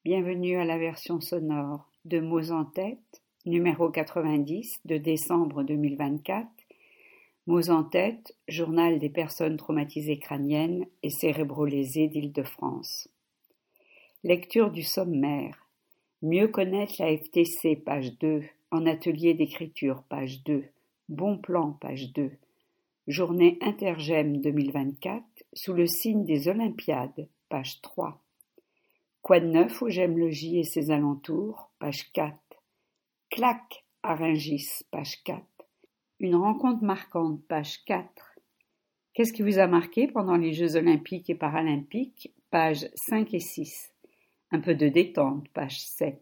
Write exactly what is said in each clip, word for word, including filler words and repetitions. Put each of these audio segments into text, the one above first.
Bienvenue à la version sonore de Mots en tête, numéro quatre-vingt-dix de décembre deux mille vingt-quatre. Mots en tête, journal des personnes traumatisées crâniennes et cérébro-lésées d'Île-de-France. Lecture du sommaire. Mieux connaître la F T C, page deux. En atelier d'écriture, page deux. Bon plan, page deux. Journée Intergem deux mille vingt-quatre, sous le signe des Olympiades, page trois. Quoi de neuf au Gemme-Logis et ses alentours, page quatre. Clac à Rungis, page quatre. Une rencontre marquante, page quatre. Qu'est-ce qui vous a marqué pendant les Jeux Olympiques et Paralympiques, pages cinq et six. Un peu de détente, page sept.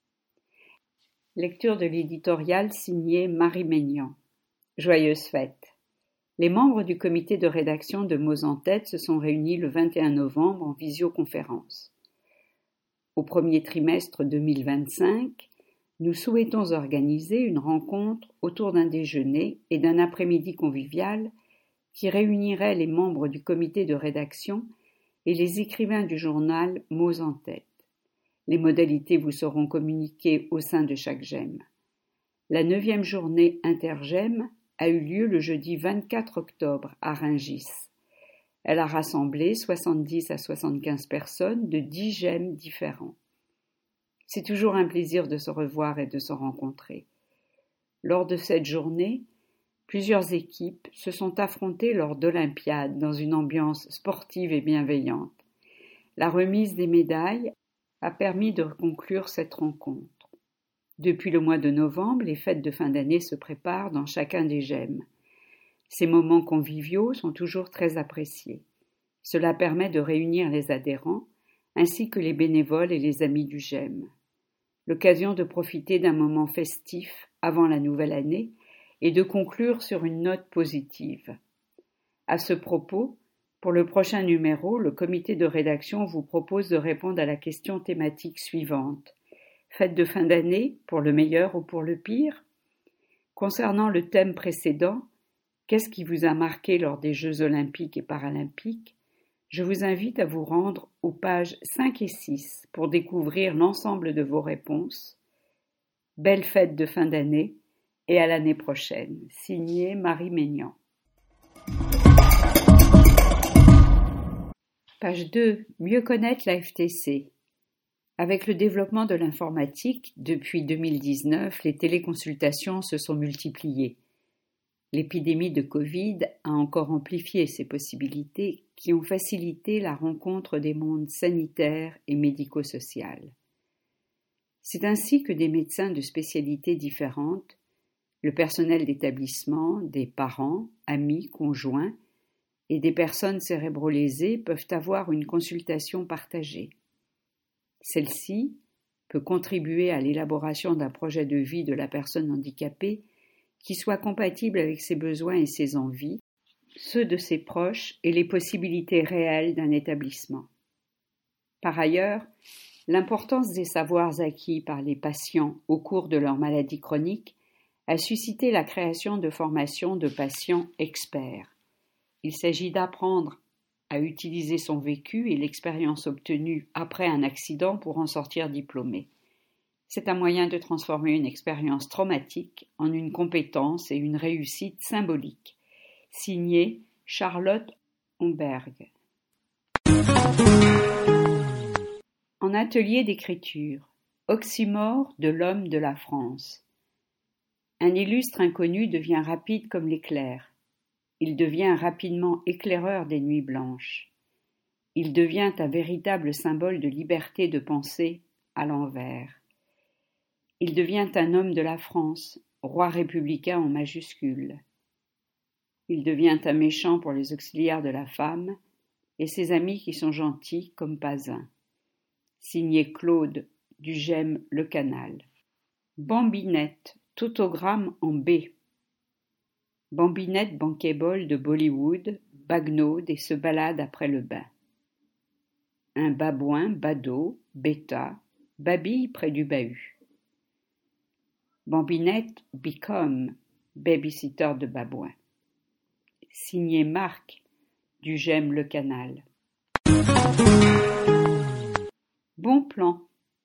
Lecture de l'éditorial signé Marie Maignan. Joyeuse fête. Les membres du comité de rédaction de Mots en tête se sont réunis le vingt et un novembre en visioconférence. Au premier trimestre deux mille vingt-cinq, nous souhaitons organiser une rencontre autour d'un déjeuner et d'un après-midi convivial qui réunirait les membres du comité de rédaction et les écrivains du journal Mots en tête. Les modalités vous seront communiquées au sein de chaque gemme. La neuvième journée Intergem a eu lieu le jeudi vingt-quatre octobre à Rungis. Elle a rassemblé soixante-dix à soixante-quinze personnes de dix gemmes différents. C'est toujours un plaisir de se revoir et de se rencontrer. Lors de cette journée, plusieurs équipes se sont affrontées lors d'Olympiades dans une ambiance sportive et bienveillante. La remise des médailles a permis de conclure cette rencontre. Depuis le mois de novembre, les fêtes de fin d'année se préparent dans chacun des gemmes. Ces moments conviviaux sont toujours très appréciés. Cela permet de réunir les adhérents, ainsi que les bénévoles et les amis du gemme. L'occasion de profiter d'un moment festif avant la nouvelle année et de conclure sur une note positive. À ce propos, pour le prochain numéro, le comité de rédaction vous propose de répondre à la question thématique suivante. Fête de fin d'année, pour le meilleur ou pour le pire? Concernant le thème précédent, qu'est-ce qui vous a marqué lors des Jeux olympiques et paralympiques? Je vous invite à vous rendre aux pages cinq et six pour découvrir l'ensemble de vos réponses. Belle fête de fin d'année et à l'année prochaine. Signé Marie Maignan. Page deux. Mieux connaître la F T C. Avec le développement de l'informatique, depuis deux mille dix-neuf, les téléconsultations se sont multipliées. L'épidémie de Covid a encore amplifié ces possibilités qui ont facilité la rencontre des mondes sanitaires et médico-social. C'est ainsi que des médecins de spécialités différentes, le personnel d'établissement, des parents, amis, conjoints et des personnes cérébro-lésées peuvent avoir une consultation partagée. Celle-ci peut contribuer à l'élaboration d'un projet de vie de la personne handicapée qui soit compatible avec ses besoins et ses envies, ceux de ses proches et les possibilités réelles d'un établissement. Par ailleurs, l'importance des savoirs acquis par les patients au cours de leur maladie chronique a suscité la création de formations de patients experts. Il s'agit d'apprendre à utiliser son vécu et l'expérience obtenue après un accident pour en sortir diplômé. C'est un moyen de transformer une expérience traumatique en une compétence et une réussite symbolique. Signé Charlotte Homberg. En atelier d'écriture, oxymore de l'homme de la France. Un illustre inconnu devient rapide comme l'éclair. Il devient rapidement éclaireur des nuits blanches. Il devient un véritable symbole de liberté de penser à l'envers. Il devient un homme de la France, roi républicain en majuscule. Il devient un méchant pour les auxiliaires de la femme et ses amis qui sont gentils comme pas un. Signé Claude du Gemme Le Canal. Bambinette, tautogramme en B. Bambinette bankable de Bollywood, bagnaude et se balade après le bain. Un babouin, badaud, bêta, babille près du bahut. Bambinette become, babysitter de babouin. Signé Marc du Gemme Le Canal. Bon plan,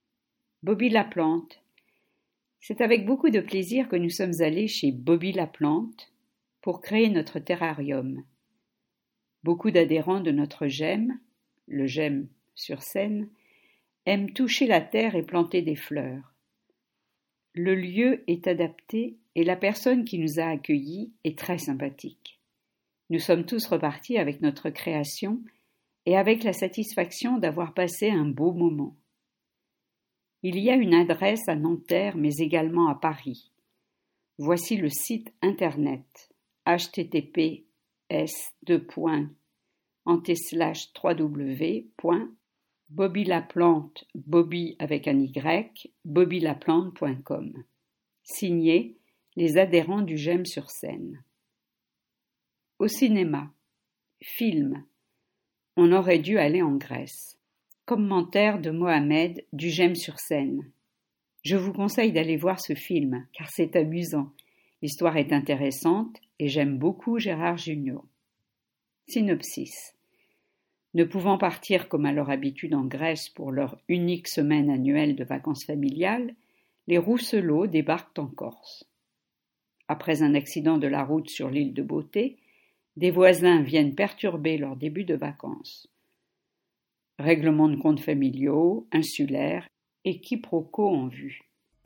Bobby Laplante. C'est avec beaucoup de plaisir que nous sommes allés chez Bobby Laplante pour créer notre terrarium. Beaucoup d'adhérents de notre GEM, le GEM sur scène, aiment toucher la terre et planter des fleurs. Le lieu est adapté et la personne qui nous a accueillis est très sympathique. Nous sommes tous repartis avec notre création et avec la satisfaction d'avoir passé un beau moment. Il y a une adresse à Nanterre mais également à Paris. Voici le site internet h t t p s deux points ante slash w point bobby laplante bobby avec un y bobby laplante point com. Signé les adhérents du GEM sur scène. Au cinéma. Film. On aurait dû aller en Grèce. Commentaire de Mohamed du GEM sur scène. Je vous conseille d'aller voir ce film, car c'est amusant. L'histoire est intéressante et j'aime beaucoup Gérard Jugnot. Synopsis. Ne pouvant partir comme à leur habitude en Grèce pour leur unique semaine annuelle de vacances familiales, les Rousselot débarquent en Corse. Après un accident de la route sur l'île de Beauté, des voisins viennent perturber leur début de vacances. Règlement de comptes familiaux, insulaires et quiproquos en vue.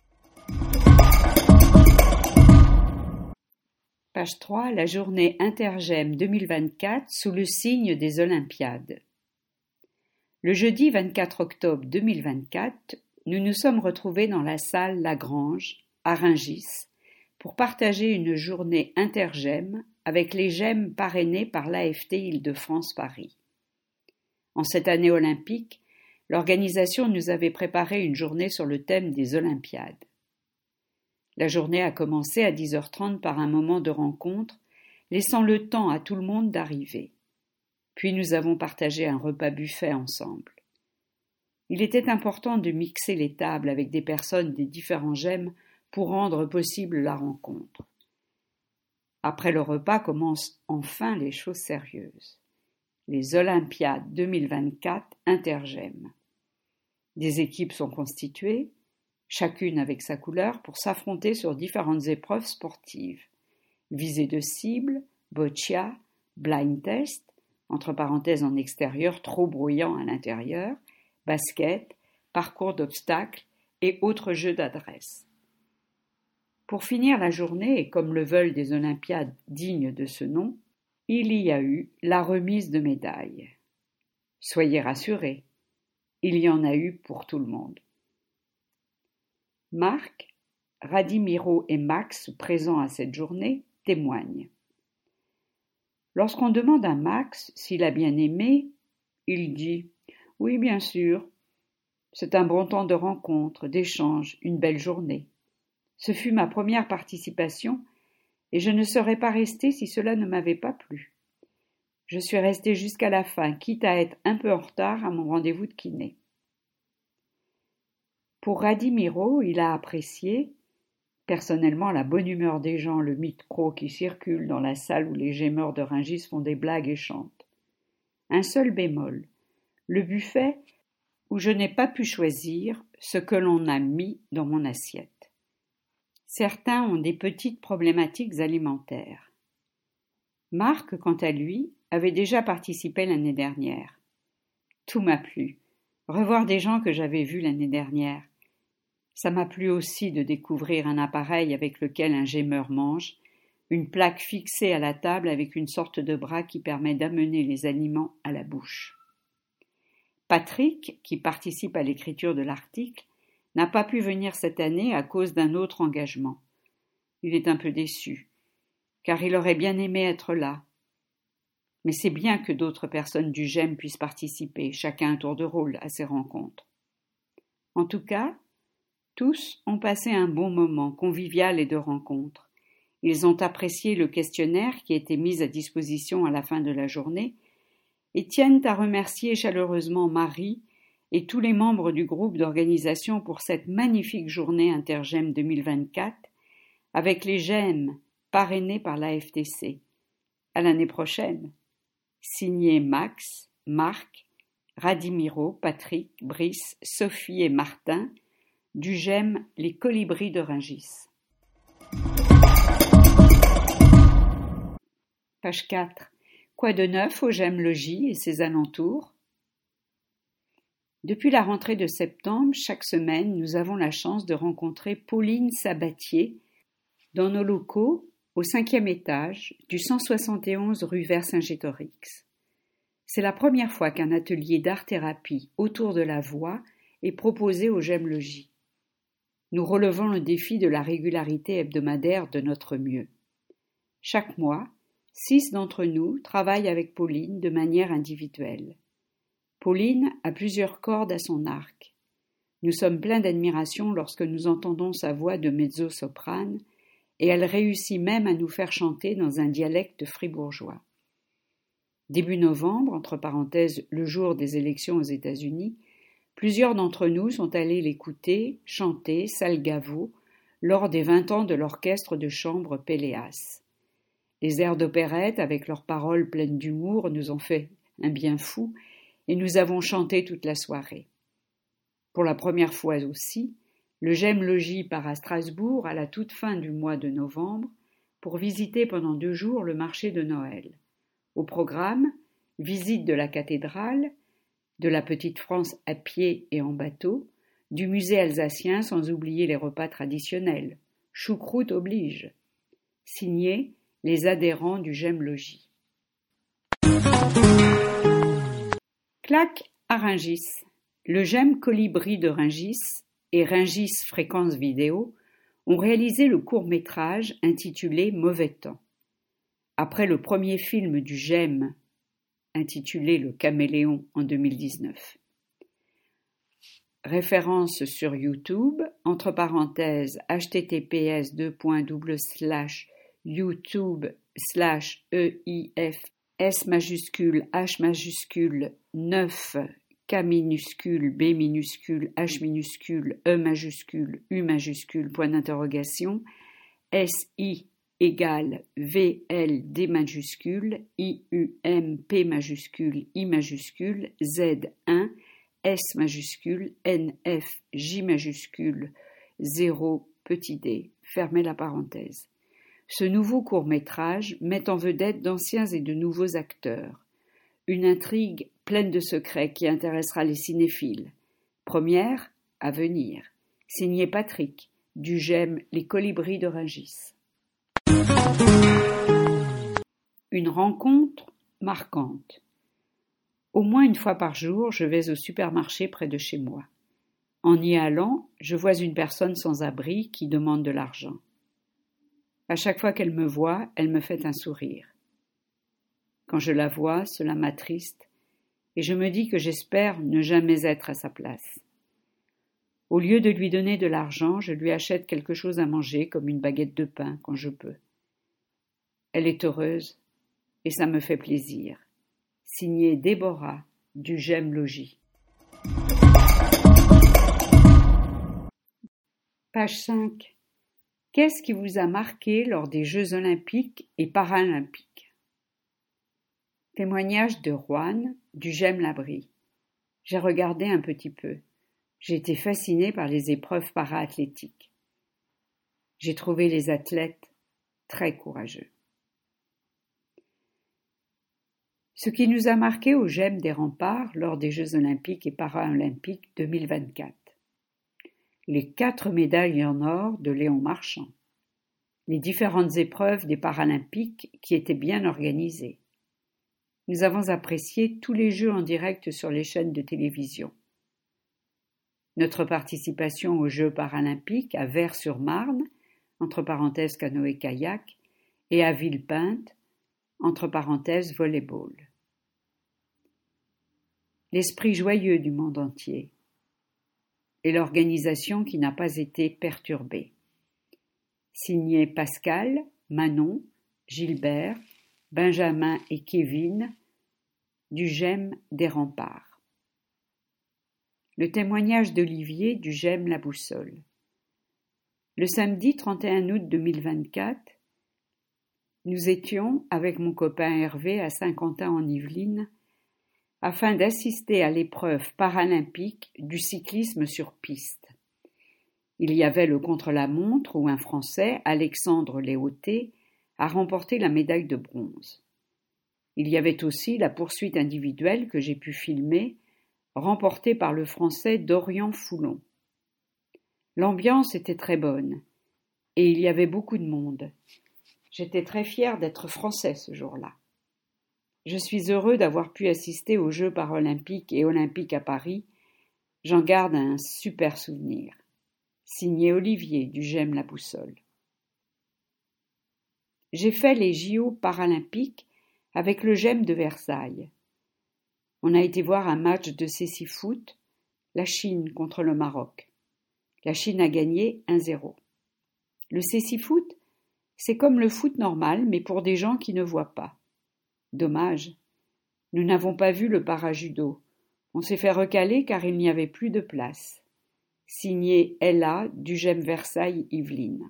Page trois. La journée Intergem deux mille vingt-quatre sous le signe des Olympiades. Le jeudi vingt-quatre octobre deux mille vingt-quatre, nous nous sommes retrouvés dans la salle Lagrange, à Rungis, pour partager une journée Intergem avec les GEM parrainés par l'A F T Île-de-France Paris. En cette année olympique, l'organisation nous avait préparé une journée sur le thème des Olympiades. La journée a commencé à dix heures trente par un moment de rencontre, laissant le temps à tout le monde d'arriver. Puis nous avons partagé un repas buffet ensemble. Il était important de mixer les tables avec des personnes des différents GEM pour rendre possible la rencontre. Après le repas commencent enfin les choses sérieuses. Les Olympiades deux mille vingt-quatre Intergem. Des équipes sont constituées, chacune avec sa couleur, pour s'affronter sur différentes épreuves sportives. Visée de cible, boccia, blind test, entre parenthèses en extérieur trop bruyant à l'intérieur, basket, parcours d'obstacles et autres jeux d'adresse. Pour finir la journée, et comme le veulent des Olympiades dignes de ce nom, il y a eu la remise de médailles. Soyez rassurés, il y en a eu pour tout le monde. Marc, Radimiro et Max, présents à cette journée, témoignent. Lorsqu'on demande à Max s'il a bien aimé, il dit « Oui, bien sûr. C'est un bon temps de rencontre, d'échange, une belle journée. Ce fut ma première participation et je ne serais pas resté si cela ne m'avait pas plu. Je suis resté jusqu'à la fin, quitte à être un peu en retard à mon rendez-vous de kiné. » Pour Radimiro, il a apprécié, personnellement, la bonne humeur des gens, le micro qui circule dans la salle où les gémeurs de Rungis font des blagues et chantent. Un seul bémol, le buffet où je n'ai pas pu choisir ce que l'on a mis dans mon assiette. Certains ont des petites problématiques alimentaires. Marc, quant à lui, avait déjà participé l'année dernière. Tout m'a plu. Revoir des gens que j'avais vus l'année dernière. Ça m'a plu aussi de découvrir un appareil avec lequel un gémeur mange, une plaque fixée à la table avec une sorte de bras qui permet d'amener les aliments à la bouche. Patrick, qui participe à l'écriture de l'article, n'a pas pu venir cette année à cause d'un autre engagement. Il est un peu déçu, car il aurait bien aimé être là. Mais c'est bien que d'autres personnes du GEM puissent participer, chacun un tour de rôle, à ces rencontres. En tout cas, tous ont passé un bon moment convivial et de rencontre. Ils ont apprécié le questionnaire qui était mis à disposition à la fin de la journée et tiennent à remercier chaleureusement Marie et tous les membres du groupe d'organisation pour cette magnifique journée Intergem deux mille vingt-quatre avec les GEM parrainés par l'A F T C. À l'année prochaine. Signé Max, Marc, Radimiro, Patrick, Brice, Sophie et Martin du GEM Les Colibris de Rungis. Page quatre. Quoi de neuf au GEM Logis et ses alentours? Depuis la rentrée de septembre, chaque semaine, nous avons la chance de rencontrer Pauline Sabatier dans nos locaux au cinquième étage du cent soixante et onze rue Vercingétorix. C'est la première fois qu'un atelier d'art-thérapie autour de la voix est proposé au GEM Logis. Nous relevons le défi de la régularité hebdomadaire de notre mieux. Chaque mois, six d'entre nous travaillent avec Pauline de manière individuelle. Pauline a plusieurs cordes à son arc. Nous sommes pleins d'admiration lorsque nous entendons sa voix de mezzo-soprane et elle réussit même à nous faire chanter dans un dialecte fribourgeois. Début novembre, entre parenthèses le jour des élections aux États-Unis, plusieurs d'entre nous sont allés l'écouter, chanter Salgavo lors des vingt ans de l'orchestre de chambre Péléas. Les airs d'opérette, avec leurs paroles pleines d'humour, nous ont fait un bien fou et nous avons chanté toute la soirée. Pour la première fois aussi, le GEM Logis part à Strasbourg à la toute fin du mois de novembre pour visiter pendant deux jours le marché de Noël. Au programme, visite de la cathédrale, de la Petite France à pied et en bateau, du musée alsacien sans oublier les repas traditionnels. Choucroute oblige. Signé les adhérents du GEM Logis. Claque à Rungis. Le GEM Colibris de Rungis et Rungis Fréquence Vidéo ont réalisé le court-métrage intitulé Mauvais temps. Après le premier film du GEM intitulé Le Caméléon en deux mille dix-neuf. Référence sur YouTube, entre parenthèses https deux points double slash youtube slash eif s majuscule h majuscule neuf K minuscule, B minuscule, H minuscule, E majuscule, U majuscule, point d'interrogation, S I égale V L D majuscule, I U M P majuscule, I majuscule, Z un, S majuscule, N F J majuscule, zéro petit d, fermez la parenthèse. Ce nouveau court-métrage met en vedette d'anciens et de nouveaux acteurs. Une intrigue pleine de secrets qui intéressera les cinéphiles. Première, à venir. Signé Patrick, du GEM Les Colibris de Rungis. Une rencontre marquante. Au moins une fois par jour, je vais au supermarché près de chez moi. En y allant, je vois une personne sans abri qui demande de l'argent. À chaque fois qu'elle me voit, elle me fait un sourire. Quand je la vois, cela m'attriste, et je me dis que j'espère ne jamais être à sa place. Au lieu de lui donner de l'argent, je lui achète quelque chose à manger, comme une baguette de pain, quand je peux. Elle est heureuse, et ça me fait plaisir. Signé Déborah, du GEM Logis. Page cinq. Qu'est-ce qui vous a marqué lors des Jeux olympiques et paralympiques? Témoignage de Roanne, du GEM Labrie. J'ai regardé un petit peu. J'ai été fascinée par les épreuves para-athlétiques. J'ai trouvé les athlètes très courageux. Ce qui nous a marqué au GEM des Remparts lors des Jeux olympiques et paralympiques deux mille vingt-quatre. Les quatre médailles en or de Léon Marchand. Les différentes épreuves des paralympiques qui étaient bien organisées. Nous avons apprécié tous les jeux en direct sur les chaînes de télévision. Notre participation aux Jeux paralympiques à Vers-sur-Marne, entre parenthèses canoë-kayak, et à Villepinte, entre parenthèses volley-ball. L'esprit joyeux du monde entier et l'organisation qui n'a pas été perturbée. Signé Pascal, Manon, Gilbert, Benjamin et Kevin, du GEM des Remparts. Le témoignage d'Olivier du GEM La Boussole. Le samedi trente et un août deux mille vingt-quatre, nous étions, avec mon copain Hervé, à Saint-Quentin-en-Yvelines, afin d'assister à l'épreuve paralympique du cyclisme sur piste. Il y avait le contre-la-montre où un Français, Alexandre Léoté, a remporté la médaille de bronze. Il y avait aussi la poursuite individuelle que j'ai pu filmer, remportée par le Français Dorian Foulon. L'ambiance était très bonne, et il y avait beaucoup de monde. J'étais très fier d'être Français ce jour-là. Je suis heureux d'avoir pu assister aux Jeux paralympiques et olympiques à Paris. J'en garde un super souvenir. Signé Olivier du J'aime la boussole. J'ai fait les J O paralympiques avec le J'aime de Versailles. On a été voir un match de cécifoot, la Chine contre le Maroc. La Chine a gagné un zéro. Le cécifoot, c'est comme le foot normal, mais pour des gens qui ne voient pas. Dommage. Nous n'avons pas vu le parajudo. On s'est fait recaler car il n'y avait plus de place. Signé Ella du J'aime Versailles Yvelines.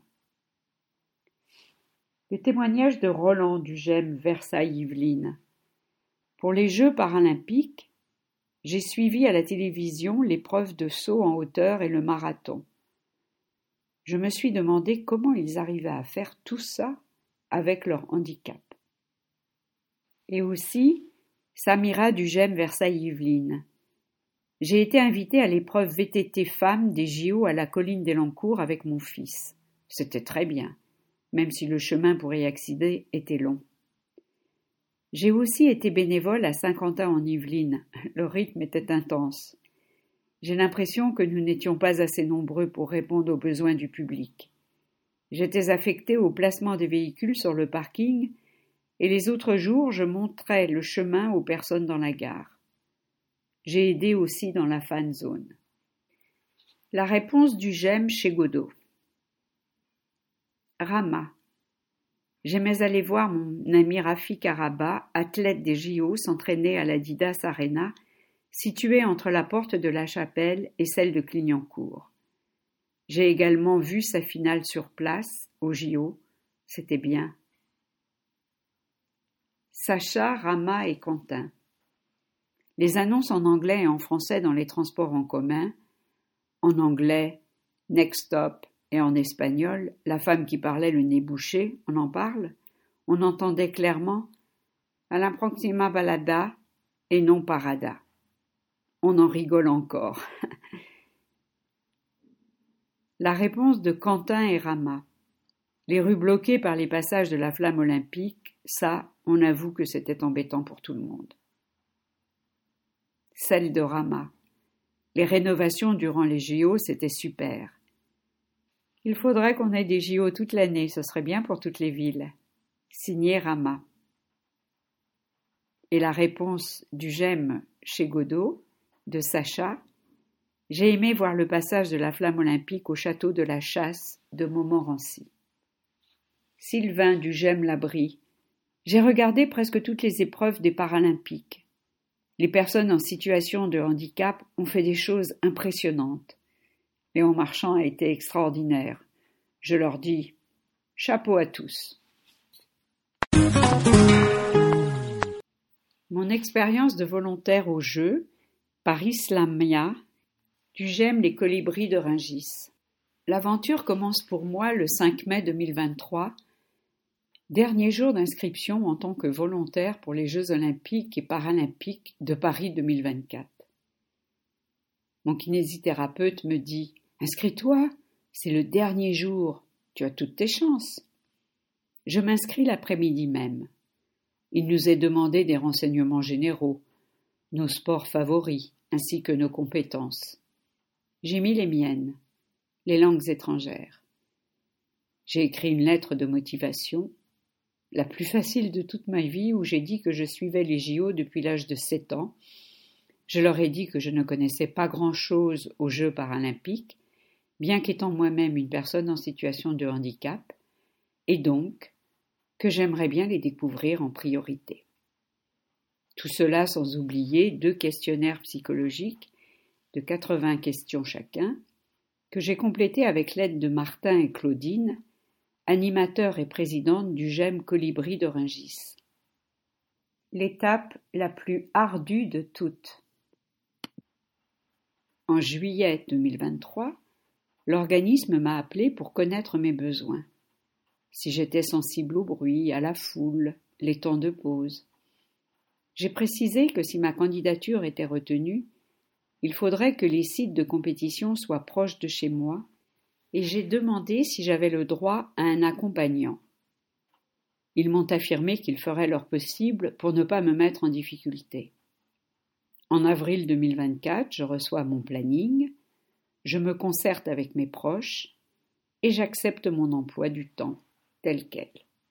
Le témoignage de Roland du J'aime Versailles Yvelines. Pour les Jeux paralympiques, j'ai suivi à la télévision l'épreuve de saut en hauteur et le marathon. Je me suis demandé comment ils arrivaient à faire tout ça avec leur handicap. Et aussi Samira du J'aime Versailles Yvelines. J'ai été invitée à l'épreuve V T T femmes des J O à la colline d'Elancourt avec mon fils. C'était très bien, même si le chemin pour y accéder était long. J'ai aussi été bénévole à Saint-Quentin en Yvelines. Le rythme était intense. J'ai l'impression que nous n'étions pas assez nombreux pour répondre aux besoins du public. J'étais affectée au placement des véhicules sur le parking et les autres jours, je montrais le chemin aux personnes dans la gare. J'ai aidé aussi dans la fan zone. La réponse du J'aime chez Godot. Rama. J'aimais aller voir mon ami Rafik Araba, athlète des J O, s'entraîner à l'Adidas Arena, située entre la porte de la Chapelle et celle de Clignancourt. J'ai également vu sa finale sur place, aux J O. C'était bien. Sacha, Rama et Quentin. Les annonces en anglais et en français dans les transports en commun, en anglais, Next Stop, et en espagnol, la femme qui parlait le nez bouché, on en parle, on entendait clairement à la próxima balada et non parada. On en rigole encore. La réponse de Quentin et Rama. Les rues bloquées par les passages de la flamme olympique, ça, on avoue que c'était embêtant pour tout le monde. Celle de Rama. Les rénovations durant les J O, c'était super. Il faudrait qu'on ait des J O toute l'année, ce serait bien pour toutes les villes. Signé Rama. Et la réponse du J'aime chez Godot, de Sacha. J'ai aimé voir le passage de la flamme olympique au château de la Chasse de Montmorency. Sylvain du J'aime l'abri. J'ai regardé presque toutes les épreuves des Paralympiques. Les personnes en situation de handicap ont fait des choses impressionnantes. Léon Marchand a été extraordinaire. Je leur dis chapeau à tous. Mon expérience de volontaire au jeu, par Islamia, du J'aime les colibris de Rungis. L'aventure commence pour moi le cinq mai deux mille vingt-trois, dernier jour d'inscription en tant que volontaire pour les Jeux olympiques et paralympiques de Paris deux mille vingt-quatre. Mon kinésithérapeute me dit « Inscris-toi, c'est le dernier jour, tu as toutes tes chances. » Je m'inscris l'après-midi même. Il nous est demandé des renseignements généraux, nos sports favoris, ainsi que nos compétences. J'ai mis les miennes, les langues étrangères. J'ai écrit une lettre de motivation, la plus facile de toute ma vie, où j'ai dit que je suivais les J O depuis l'âge de sept ans. Je leur ai dit que je ne connaissais pas grand-chose aux Jeux paralympiques, bien qu'étant moi-même une personne en situation de handicap, et donc que j'aimerais bien les découvrir en priorité. Tout cela sans oublier deux questionnaires psychologiques de quatre-vingts questions chacun, que j'ai complétés avec l'aide de Martin et Claudine, animateur et présidente du J'aime Colibri de Rungis. L'étape la plus ardue de toutes. En juillet deux mille vingt-trois, L'organisme m'a appelé pour connaître mes besoins. Si j'étais sensible au bruit, à la foule, les temps de pause. J'ai précisé que si ma candidature était retenue, il faudrait que les sites de compétition soient proches de chez moi, et j'ai demandé si j'avais le droit à un accompagnant. Ils m'ont affirmé qu'ils feraient leur possible pour ne pas me mettre en difficulté. En avril deux mille vingt-quatre, je reçois mon planning, je me concerte avec mes proches et j'accepte mon emploi du temps tel quel.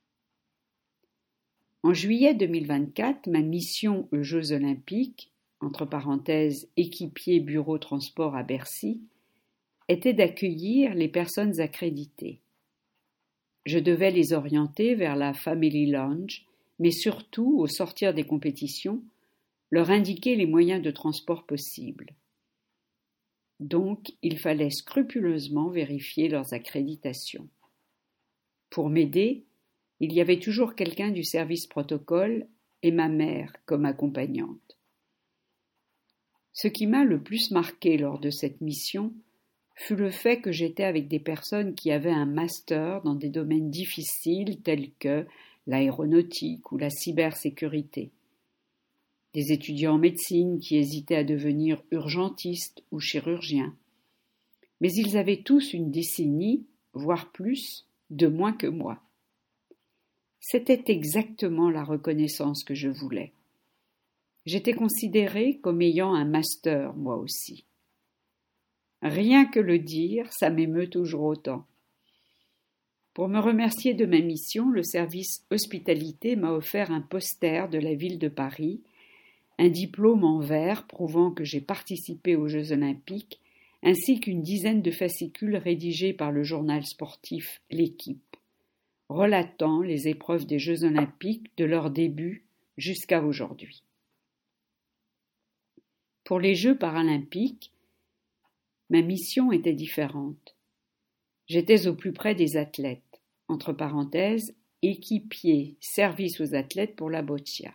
En juillet deux mille vingt-quatre, ma mission aux Jeux Olympiques, entre parenthèses équipier bureau transport à Bercy, était d'accueillir les personnes accréditées. Je devais les orienter vers la Family Lounge, mais surtout, au sortir des compétitions, leur indiquer les moyens de transport possibles. Donc, il fallait scrupuleusement vérifier leurs accréditations. Pour m'aider, il y avait toujours quelqu'un du service protocole et ma mère comme accompagnante. Ce qui m'a le plus marqué lors de cette mission fut le fait que j'étais avec des personnes qui avaient un master dans des domaines difficiles tels que l'aéronautique ou la cybersécurité. Des étudiants en médecine qui hésitaient à devenir urgentistes ou chirurgiens. Mais ils avaient tous une décennie, voire plus, de moins que moi. C'était exactement la reconnaissance que je voulais. J'étais considérée comme ayant un master, moi aussi. Rien que le dire, ça m'émeut toujours autant. Pour me remercier de ma mission, le service hospitalité m'a offert un poster de la ville de Paris, un diplôme en verre prouvant que j'ai participé aux Jeux Olympiques, ainsi qu'une dizaine de fascicules rédigés par le journal sportif L'Équipe, relatant les épreuves des Jeux Olympiques de leur début jusqu'à aujourd'hui. Pour les Jeux paralympiques, ma mission était différente. J'étais au plus près des athlètes, entre parenthèses, équipier, service aux athlètes pour la boccia.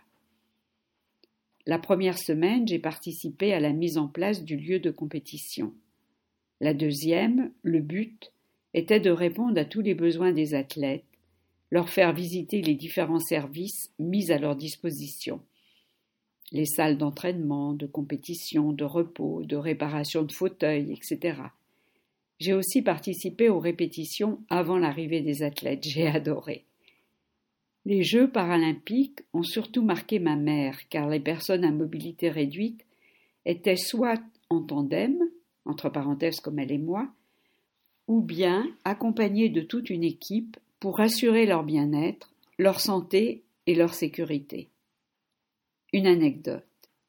La première semaine, j'ai participé à la mise en place du lieu de compétition. La deuxième, le but, était de répondre à tous les besoins des athlètes, leur faire visiter les différents services mis à leur disposition. Les salles d'entraînement, de compétition, de repos, de réparation de fauteuils, et cetera. J'ai aussi participé aux répétitions avant l'arrivée des athlètes. J'ai adoré. Les Jeux paralympiques ont surtout marqué ma mère, car les personnes à mobilité réduite étaient soit en tandem, entre parenthèses comme elle et moi, ou bien accompagnées de toute une équipe pour assurer leur bien-être, leur santé et leur sécurité. Une anecdote.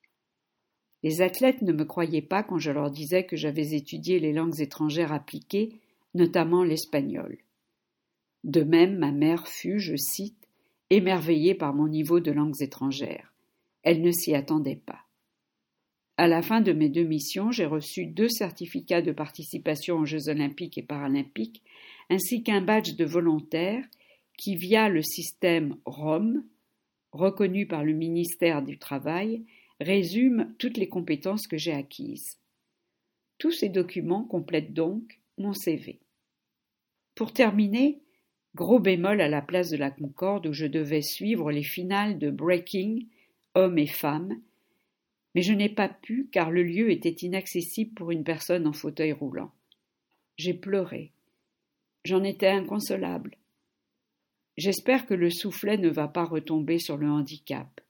Les athlètes ne me croyaient pas quand je leur disais que j'avais étudié les langues étrangères appliquées, notamment l'espagnol. De même, ma mère fut, je cite, émerveillée par mon niveau de langues étrangères. Elle ne s'y attendait pas. À la fin de mes deux missions, j'ai reçu deux certificats de participation aux Jeux olympiques et paralympiques, ainsi qu'un badge de volontaire qui, via le système R O M, reconnu par le ministère du Travail, résume toutes les compétences que j'ai acquises. Tous ces documents complètent donc mon C V. Pour terminer, gros bémol à la place de la Concorde où je devais suivre les finales de breaking, hommes et femmes, mais je n'ai pas pu car le lieu était inaccessible pour une personne en fauteuil roulant. J'ai pleuré. J'en étais inconsolable. J'espère que le soufflet ne va pas retomber sur le handicap.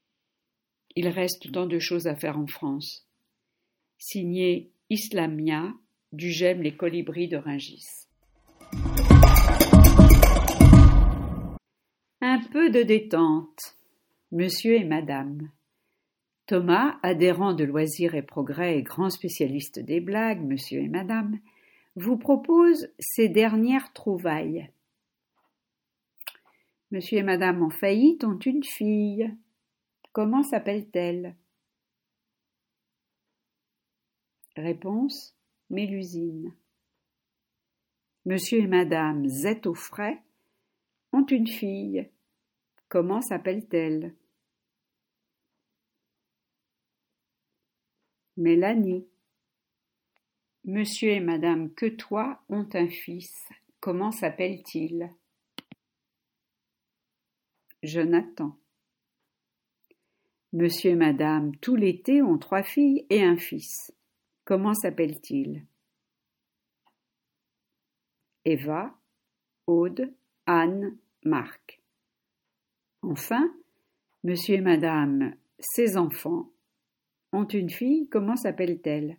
Il reste tant de choses à faire en France. Signé Islamia, du J'aime les colibris de Rungis. Un peu de détente. Monsieur et Madame. Thomas, adhérent de Loisirs et Progrès et grand spécialiste des blagues, Monsieur et Madame, vous propose ces dernières trouvailles. Monsieur et Madame en faillite ont une fille. Comment s'appelle-t-elle? Réponse: Mélusine. Monsieur et Madame Z au frais ont une fille. Comment s'appelle-t-elle? Mélanie. Monsieur et Madame Quetoy ont un fils. Comment s'appelle-t-il? Jonathan. Monsieur et Madame tout l'été ont trois filles et un fils. Comment s'appelle-t-il? Eva, Aude, Anne, Marc. Enfin, Monsieur et Madame, ses enfants, ont une fille, comment s'appelle-t-elle?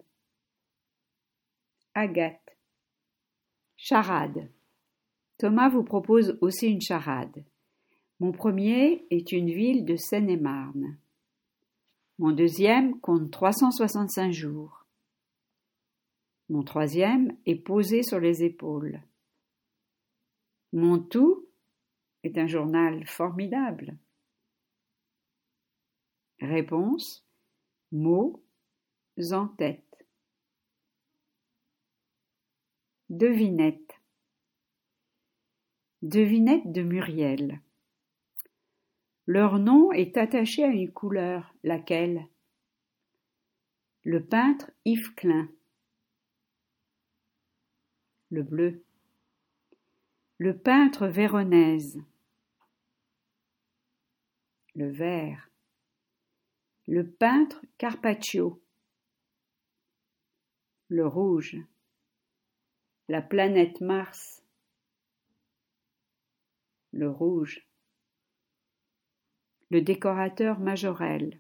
Agathe. Charade. Thomas vous propose aussi une charade. Mon premier est une ville de Seine-et-Marne. Mon deuxième compte trois cent soixante-cinq jours. Mon troisième est posé sur les épaules. Mon tout est un journal formidable. Réponse: mots en tête. Devinette. Devinette de Muriel. Leur nom est attaché à une couleur, laquelle? Le peintre Yves Klein. Le bleu. Le peintre Véronèse. Le vert. Le peintre Carpaccio. Le rouge. La planète Mars. Le rouge. Le décorateur Majorelle.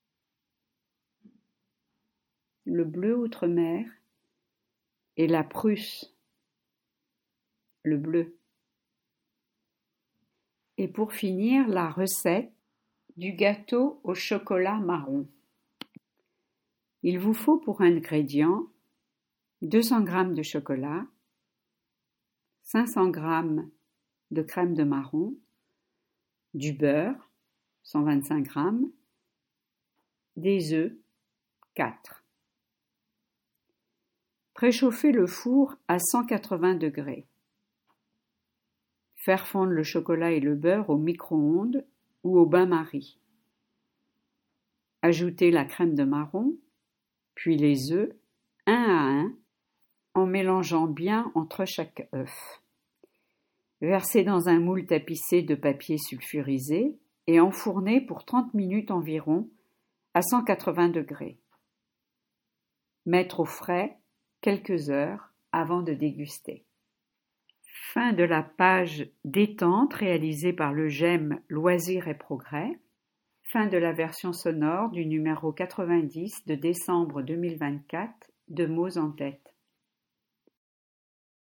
Le bleu outre-mer et la Prusse. Le bleu. Et pour finir, la recette du gâteau au chocolat marron. Il vous faut pour ingrédients deux cents grammes de chocolat, cinq cents grammes de crème de marron, du beurre, cent vingt-cinq grammes, des œufs, quatre. Préchauffez le four à cent quatre-vingts degrés. Faire fondre le chocolat et le beurre au micro-ondes ou au bain-marie. Ajoutez la crème de marron, puis les œufs, un à un, en mélangeant bien entre chaque œuf. Versez dans un moule tapissé de papier sulfurisé et enfournez pour trente minutes environ à cent quatre-vingts degrés. Mettre au frais quelques heures avant de déguster. Fin de la page détente réalisée par le G E M Loisirs et Progrès. Fin de la version sonore du numéro quatre-vingt-dix de décembre deux mille vingt-quatre de Mots en tête.